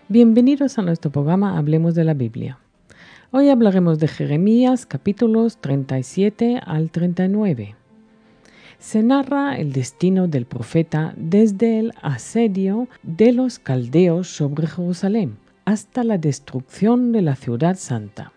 Bienvenidos a nuestro programa Hablemos de la Biblia. Hoy hablaremos de Jeremías capítulos 37 al 39. Se narra el destino del profeta desde el asedio de los caldeos sobre Jerusalén hasta la destrucción de la ciudad santa.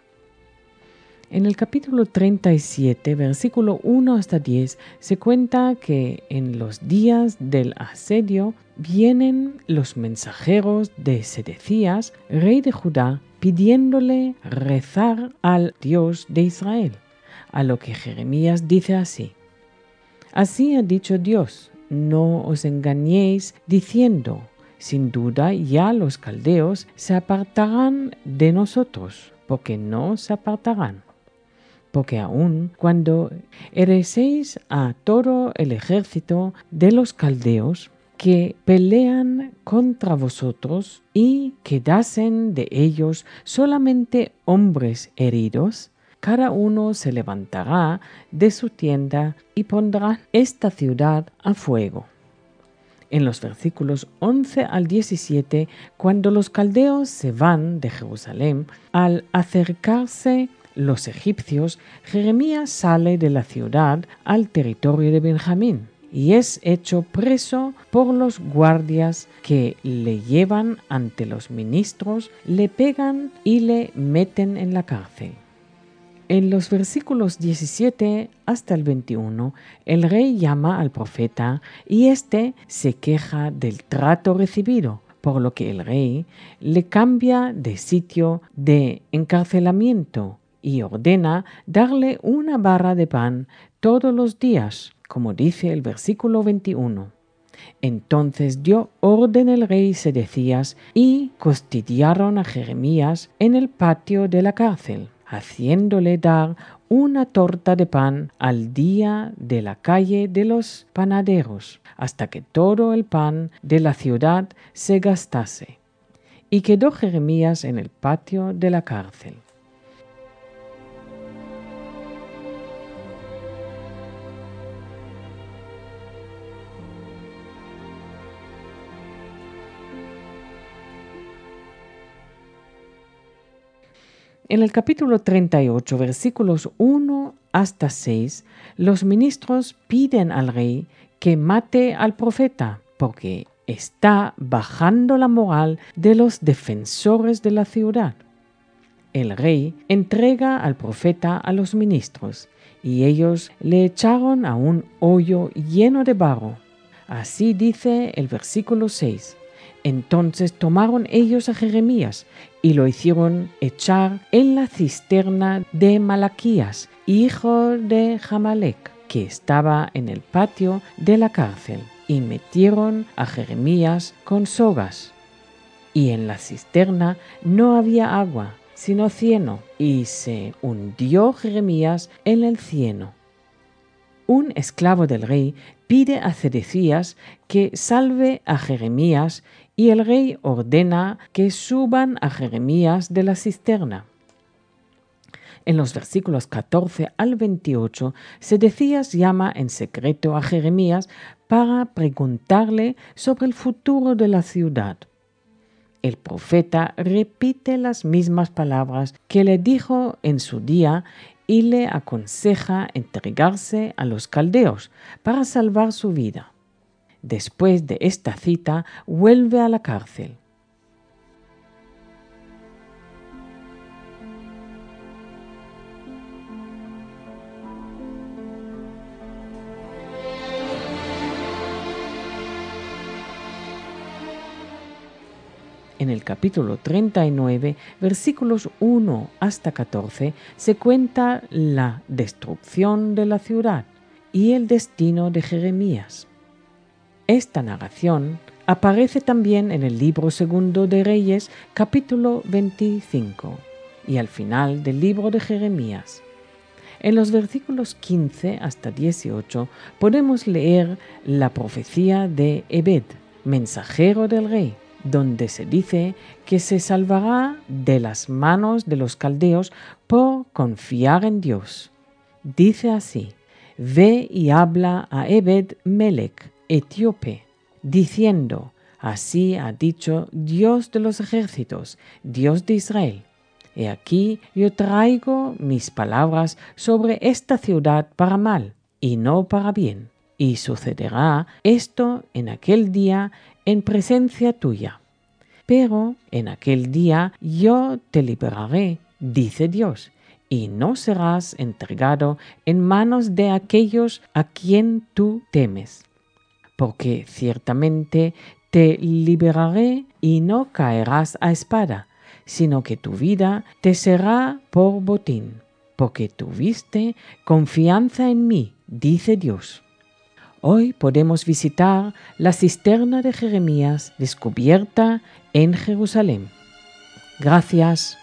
En el capítulo 37, versículo 1 hasta 10, se cuenta que en los días del asedio vienen los mensajeros de Sedecías, rey de Judá, pidiéndole rezar al Dios de Israel, a lo que Jeremías dice así: Así ha dicho Dios, no os engañéis diciendo, sin duda ya los caldeos se apartarán de nosotros, porque no se apartarán. Porque aun cuando herecéis a todo el ejército de los caldeos que pelean contra vosotros y quedasen de ellos solamente hombres heridos, cada uno se levantará de su tienda y pondrá esta ciudad a fuego. En los versículos 11 al 17, cuando los caldeos se van de Jerusalén, al acercarse los egipcios, Jeremías sale de la ciudad al territorio de Benjamín y es hecho preso por los guardias que le llevan ante los ministros, le pegan y le meten en la cárcel. En los versículos 17 hasta el 21, el rey llama al profeta y éste se queja del trato recibido, por lo que el rey le cambia de sitio de encarcelamiento y ordena darle una barra de pan todos los días, como dice el versículo 21. Entonces dio orden el rey Sedecías y custodiaron a Jeremías en el patio de la cárcel, haciéndole dar una torta de pan al día de la calle de los panaderos, hasta que todo el pan de la ciudad se gastase. Y quedó Jeremías en el patio de la cárcel. En el capítulo 38, versículos 1 hasta 6, los ministros piden al rey que mate al profeta, porque está bajando la moral de los defensores de la ciudad. El rey entrega al profeta a los ministros, y ellos le echaron a un hoyo lleno de barro. Así dice el versículo 6. Entonces tomaron ellos a Jeremías y lo hicieron echar en la cisterna de Malaquías, hijo de Jamalec, que estaba en el patio de la cárcel, y metieron a Jeremías con sogas. Y en la cisterna no había agua, sino cieno, y se hundió Jeremías en el cieno. Un esclavo del rey pide a Sedecías que salve a Jeremías y el rey ordena que suban a Jeremías de la cisterna. En los versículos 14 al 28, Sedecías llama en secreto a Jeremías para preguntarle sobre el futuro de la ciudad. El profeta repite las mismas palabras que le dijo en su día y le aconseja entregarse a los caldeos para salvar su vida. Después de esta cita, vuelve a la cárcel. En el capítulo 39, versículos 1 hasta 14, se cuenta la destrucción de la ciudad y el destino de Jeremías. Esta narración aparece también en el libro segundo de Reyes, capítulo 25, y al final del libro de Jeremías. En los versículos 15 hasta 18 podemos leer la profecía de Ebed, mensajero del rey, donde se dice que se salvará de las manos de los caldeos por confiar en Dios. Dice así: Ve y habla a Ebed Melech, etíope, diciendo: Así ha dicho Dios de los ejércitos, Dios de Israel. He aquí yo traigo mis palabras sobre esta ciudad para mal y no para bien. Y sucederá esto en aquel día en presencia tuya. Pero en aquel día yo te liberaré, dice Dios, y no serás entregado en manos de aquellos a quien tú temes. Porque ciertamente te liberaré y no caerás a espada, sino que tu vida te será por botín, porque tuviste confianza en mí, dice Dios. Hoy podemos visitar la cisterna de Jeremías descubierta en Jerusalén. Gracias.